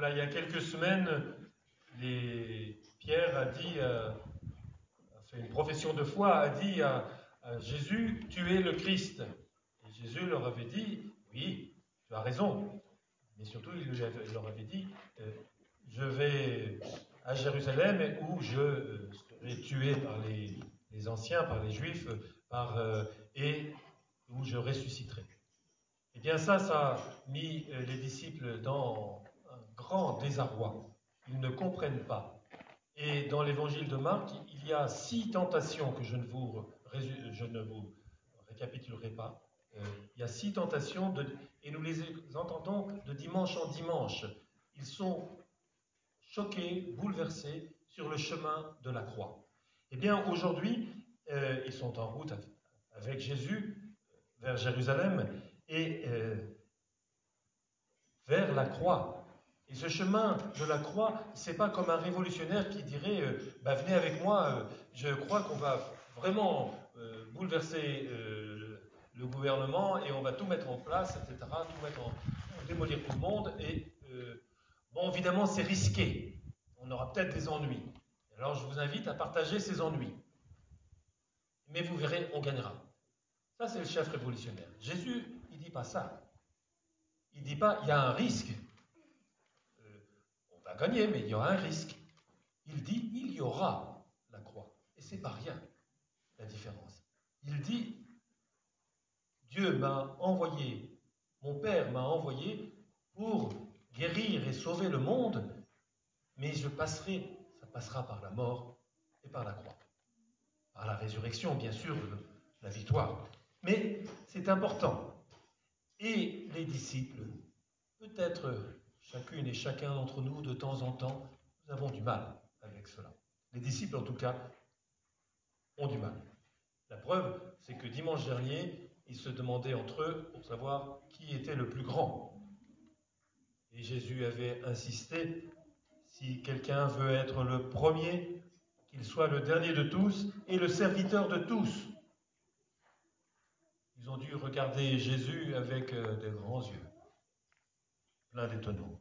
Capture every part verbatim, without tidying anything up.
Voilà, il y a quelques semaines, les... Pierre a dit, euh, a fait une profession de foi, a dit à, à Jésus, tu es le Christ. Et Jésus leur avait dit, oui, tu as raison. Mais surtout, il leur avait dit, euh, je vais à Jérusalem où je euh, serai tué par les, les anciens, par les Juifs, par, euh, et où je ressusciterai. Eh bien ça, ça a mis euh, les disciples dans un grand désarroi. Ils ne comprennent pas. Et dans l'évangile de Marc, il y a six tentations que je ne vous, je ne vous récapitulerai pas. Euh, il y a six tentations, de, et nous les entendons de dimanche en dimanche. Ils sont choqués, bouleversés sur le chemin de la croix. Eh bien, aujourd'hui, euh, ils sont en route avec Jésus vers Jérusalem et euh, vers la croix. Et ce chemin de la croix, c'est pas comme un révolutionnaire qui dirait euh, bah, venez avec moi, euh, je crois qu'on va vraiment euh, bouleverser euh, le gouvernement et on va tout mettre en place, et cetera, tout mettre en, démolir tout le monde. Et euh, bon, évidemment, c'est risqué. On aura peut-être des ennuis. Alors, je vous invite à partager ces ennuis. Mais vous verrez, on gagnera. Ça, c'est le chef révolutionnaire. Jésus, il dit pas ça. Il dit pas, il y a un risque. On va gagner, mais il y aura un risque. Il dit, il y aura la croix. Et c'est pas rien, la différence. Il dit, Dieu m'a envoyé, mon Père m'a envoyé pour guérir et sauver le monde, mais je passerai, ça passera par la mort et par la croix. Par la résurrection, bien sûr, la victoire. Mais c'est important. Et les disciples, peut-être chacune et chacun d'entre nous, de temps en temps, nous avons du mal avec cela. Les disciples, en tout cas, ont du mal. La preuve, c'est que dimanche dernier, ils se demandaient entre eux pour savoir qui était le plus grand. Et Jésus avait insisté, si quelqu'un veut être le premier, qu'il soit le dernier de tous et le serviteur de tous. Ils ont dû regarder Jésus avec de grands yeux, pleins d'étonnement.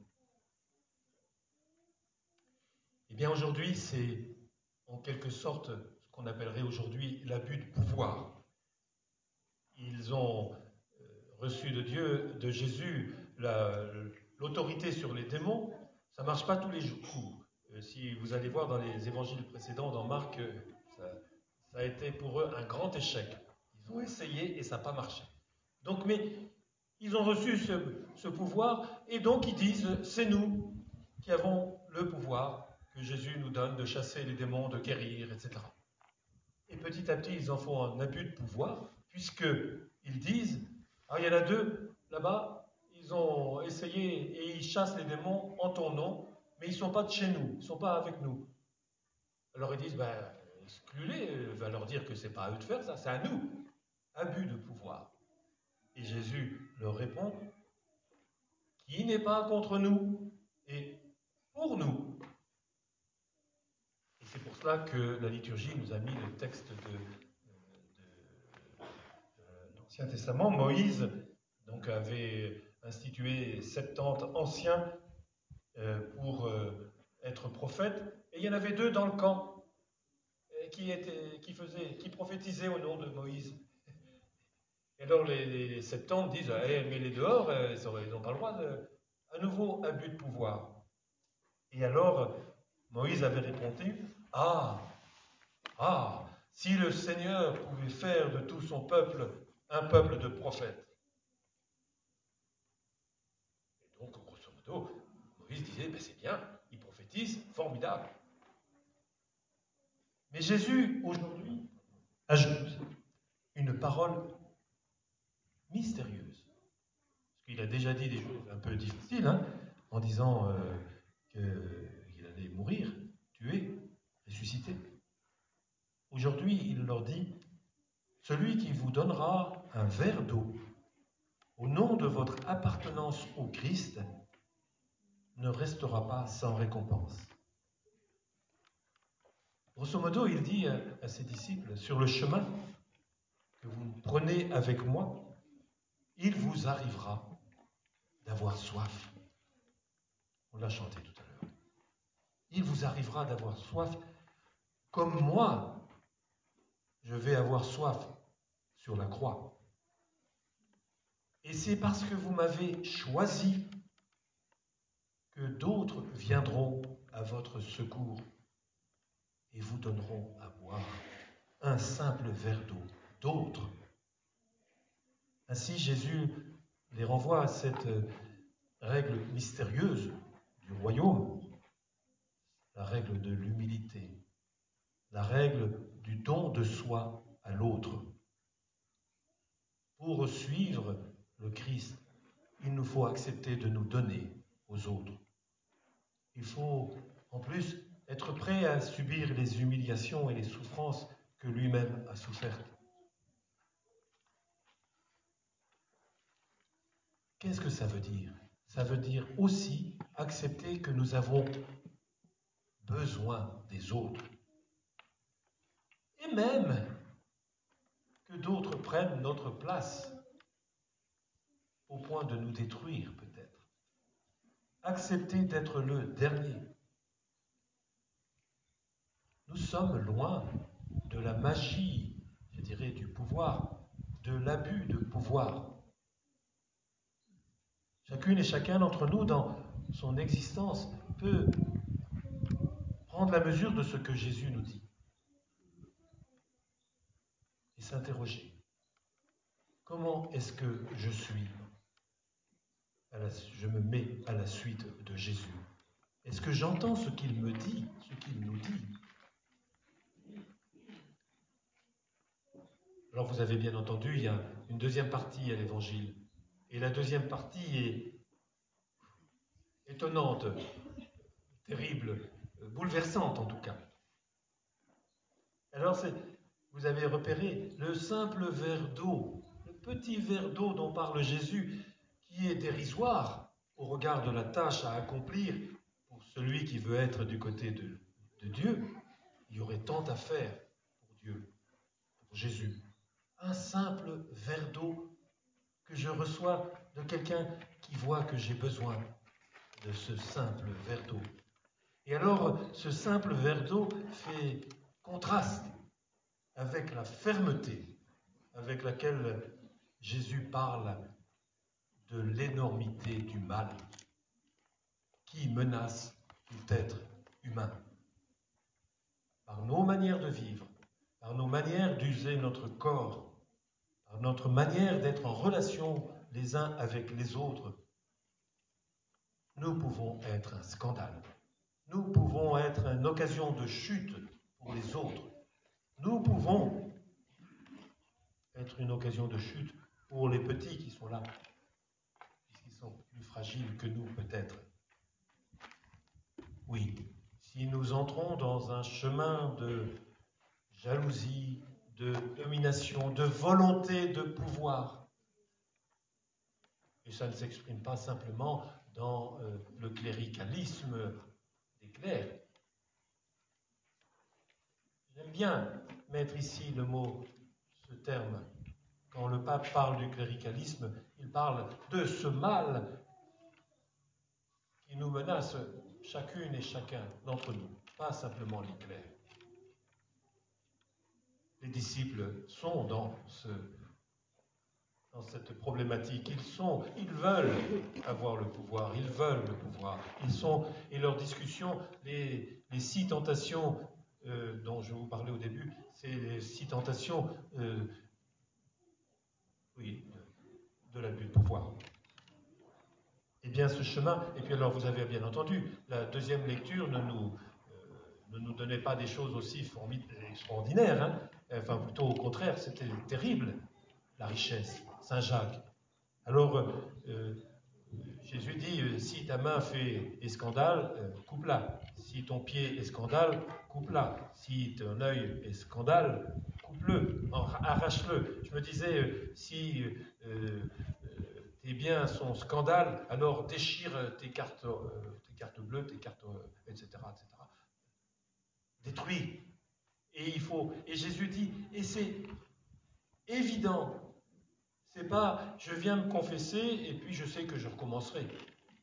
Eh bien aujourd'hui, c'est en quelque sorte ce qu'on appellerait aujourd'hui l'abus de pouvoir. Ils ont reçu de Dieu, de Jésus, la, l'autorité sur les démons. Ça ne marche pas tous les jours. Si vous allez voir dans les évangiles précédents, dans Marc, ça, ça a été pour eux un grand échec. Ils ont essayé et ça n'a pas marché. Donc, mais ils ont reçu ce, ce pouvoir et donc ils disent, c'est nous qui avons le pouvoir que Jésus nous donne de chasser les démons, de guérir, et cetera. Et petit à petit, ils en font un abus de pouvoir, puisqu'ils disent, ah, il y en a deux là-bas, ils ont essayé et ils chassent les démons en ton nom, mais ils ne sont pas de chez nous, ils ne sont pas avec nous. Alors ils disent, ben, exclus-les, va leur dire que ce n'est pas à eux de faire ça, c'est à nous. Abus de pouvoir. Et Jésus leur répond, qui n'est pas contre nous et pour nous. Et c'est pour cela que la liturgie nous a mis le texte de, de, de, de l'Ancien Testament. Moïse donc, avait institué septante anciens euh, pour euh, être prophètes, et il y en avait deux dans le camp euh, qui, étaient, qui, faisaient, qui prophétisaient au nom de Moïse. Et alors les, les septante disent eh, « mais les dehors, euh, ils n'ont pas le droit de... » À nouveau, abus de pouvoir. Et alors, Moïse avait répondu « Ah, ah, si le Seigneur pouvait faire de tout son peuple un peuple de prophètes. » Et donc, grosso modo, Moïse disait ben, « c'est bien, il prophétise, formidable. » Mais Jésus, aujourd'hui, ajoute une parole mystérieuse. Parce qu'il a déjà dit des choses un peu difficiles, hein, en disant euh, qu'il allait mourir, tuer, ressusciter. Aujourd'hui, il leur dit « Celui qui vous donnera un verre d'eau au nom de votre appartenance au Christ ne restera pas sans récompense. » Grosso modo, il dit à, à ses disciples, sur le chemin que vous prenez avec moi, il vous arrivera d'avoir soif. On l'a chanté tout à l'heure. Il vous arrivera d'avoir soif, comme moi, je vais avoir soif sur la croix. Et c'est parce que vous m'avez choisi que d'autres viendront à votre secours et vous donneront à boire un simple verre d'eau. D'autres. Ainsi, Jésus les renvoie à cette règle mystérieuse du royaume, la règle de l'humilité, la règle du don de soi à l'autre. Pour suivre le Christ, il nous faut accepter de nous donner aux autres. Il faut, en plus, être prêt à subir les humiliations et les souffrances que lui-même a souffertes. Qu'est-ce que ça veut dire? Ça veut dire aussi accepter que nous avons besoin des autres. Et même que d'autres prennent notre place au point de nous détruire peut-être. Accepter d'être le dernier. Nous sommes loin de la magie, je dirais, du pouvoir, de l'abus de pouvoir. Chacune et chacun d'entre nous, dans son existence, peut prendre la mesure de ce que Jésus nous dit et s'interroger. Comment est-ce que je suis à la, je me mets à la suite de Jésus? Est-ce que j'entends ce qu'il me dit, ce qu'il nous dit? Alors vous avez bien entendu, il y a une deuxième partie à l'Évangile. Et la deuxième partie est étonnante, terrible, bouleversante en tout cas. Alors c'est, vous avez repéré le simple verre d'eau, le petit verre d'eau dont parle Jésus, qui est dérisoire au regard de la tâche à accomplir pour celui qui veut être du côté de, de Dieu. Il y aurait tant à faire pour Dieu, pour Jésus. Un simple verre d'eau que je reçois de quelqu'un qui voit que j'ai besoin de ce simple verre d'eau. Et alors, ce simple verre d'eau fait contraste avec la fermeté avec laquelle Jésus parle de l'énormité du mal qui menace tout être humain. Par nos manières de vivre, par nos manières d'user notre corps, par notre manière d'être en relation les uns avec les autres, nous pouvons être un scandale. Nous pouvons être une occasion de chute pour les autres. Nous pouvons être une occasion de chute pour les petits qui sont là, puisqu'ils sont plus fragiles que nous peut-être. Oui, si nous entrons dans un chemin de jalousie, de domination, de volonté de pouvoir, et ça ne s'exprime pas simplement dans euh, le cléricalisme des clercs. J'aime bien mettre ici le mot, ce terme. Quand le pape parle du cléricalisme, il parle de ce mal qui nous menace chacune et chacun d'entre nous, pas simplement les clercs. Les disciples sont dans, ce, dans cette problématique. Ils sont, ils veulent avoir le pouvoir, ils veulent le pouvoir. Ils sont, et leurs discussions, les, les six tentations euh, dont je vous parlais au début, c'est les six tentations, euh, oui, de, de l'abus de pouvoir. Eh bien, ce chemin, et puis alors vous avez bien entendu, la deuxième lecture ne nous, euh, ne nous donnait pas des choses aussi extraordinaires, hein. Enfin plutôt au contraire, c'était terrible, la richesse, Saint Jacques. Alors, euh, Jésus dit, euh, si ta main fait scandale, euh, coupe-la. Si ton pied est scandale, coupe-la. Si ton œil est scandale, coupe-le, arrache-le. Je me disais, euh, si... Euh, tes biens sont scandales, alors déchire tes cartes, euh, tes cartes bleues, tes cartes, euh, et cetera, et cetera. Détruis. Et il faut. Et Jésus dit, et c'est évident. C'est pas, je viens me confesser et puis je sais que je recommencerai.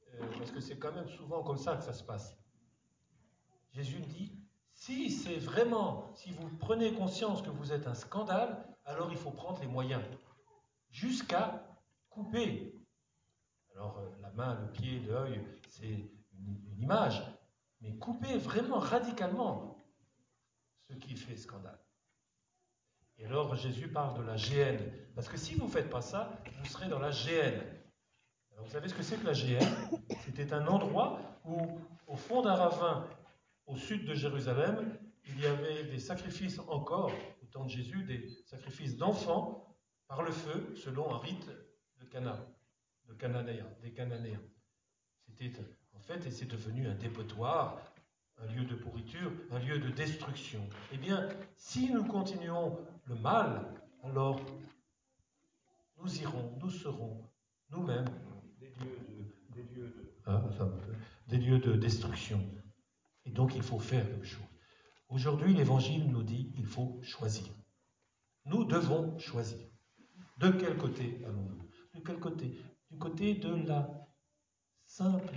euh, parce que c'est quand même souvent comme ça que ça se passe. Jésus dit, si c'est vraiment, si vous prenez conscience que vous êtes un scandale, alors il faut prendre les moyens, jusqu'à couper. Alors euh, la main, le pied, l'œil, c'est une, une image, mais couper vraiment radicalement ce qui fait scandale. Et alors Jésus parle de la géhenne, parce que si vous ne faites pas ça, vous serez dans la géhenne. Alors vous savez ce que c'est que la géhenne? C'était un endroit où, au fond d'un ravin, au sud de Jérusalem, il y avait des sacrifices encore, au temps de Jésus, des sacrifices d'enfants par le feu, selon un rite de Cana, de Cananéens, des Cananéens. C'était en fait, et c'est devenu un dépotoir, un lieu de pourriture, un lieu de destruction. Eh bien, si nous continuons le mal, alors nous irons, nous serons nous-mêmes des lieux de, des lieux de, hein, enfin, des lieux de destruction. Et donc, il faut faire quelque chose. Aujourd'hui, l'Évangile nous dit qu'il faut choisir. Nous devons choisir. De quel côté allons-nous? De quel côté? Du côté de la simple,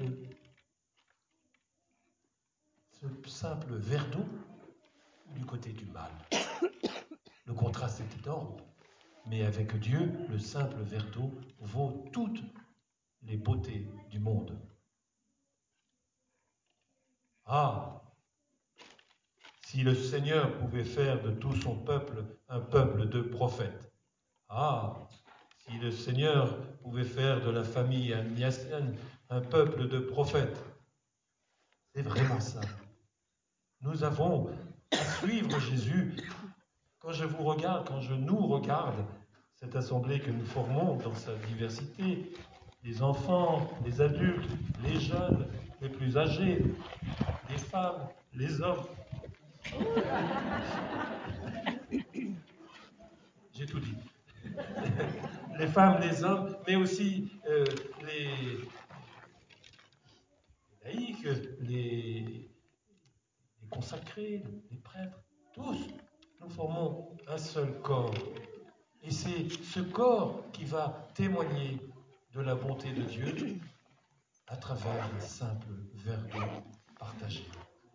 ce simple verre d'eau, ou du côté du mal? Le contraste est énorme, mais avec Dieu, le simple verre d'eau vaut toutes les beautés du monde. Ah! Si le Seigneur pouvait faire de tout son peuple un peuple de prophètes. Ah! Si le Seigneur pouvait faire de la famille agnasienne un peuple de prophètes. C'est vraiment ça. Nous avons à suivre Jésus. Quand je vous regarde, quand je nous regarde, cette assemblée que nous formons dans sa diversité, les enfants, les adultes, les jeunes, les plus âgés, les femmes, les hommes. J'ai tout dit. Les femmes, les hommes, mais aussi euh, les, les laïcs, les, les consacrés, les prêtres, tous, nous formons un seul corps. Et c'est ce corps qui va témoigner de la bonté de Dieu à travers un simple verre d'eau partagé.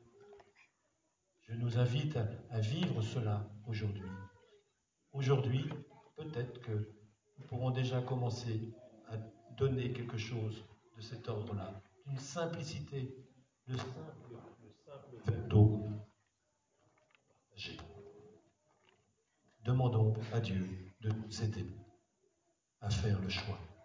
Je nous invite à, à vivre cela aujourd'hui. Aujourd'hui, peut-être que nous pourrons déjà commencer à donner quelque chose de cet ordre-là, d'une simplicité, le simple, le simple verre d'eau partagé. Demandons à Dieu de nous aider à faire le choix.